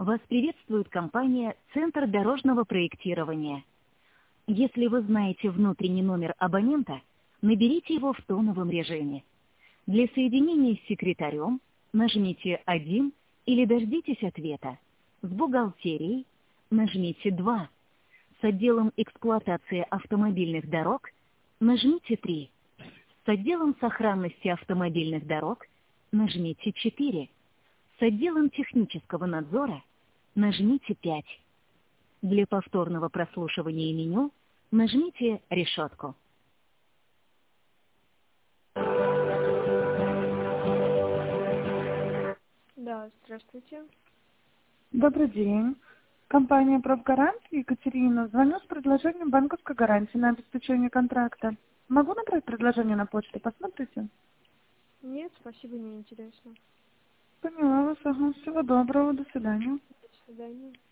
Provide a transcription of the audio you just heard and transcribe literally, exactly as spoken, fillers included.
Вас приветствует компания «Центр дорожного проектирования». Если вы знаете внутренний номер абонента, наберите его в тоновом режиме. Для соединения с секретарем нажмите один или дождитесь ответа. С бухгалтерией нажмите два. С отделом эксплуатации автомобильных дорог нажмите три. С отделом сохранности автомобильных дорог нажмите четыре. С отделом технического надзора нажмите пять. Для повторного прослушивания меню нажмите решетку. Да, здравствуйте. Добрый день. Компания «Профгарант» Екатерина. Звоню с предложением банковской гарантии на обеспечение контракта. Могу набрать предложение на почту? Посмотрите. Нет, спасибо, не интересно. Поняла вас. Ага. Всего доброго. До свидания. До свидания.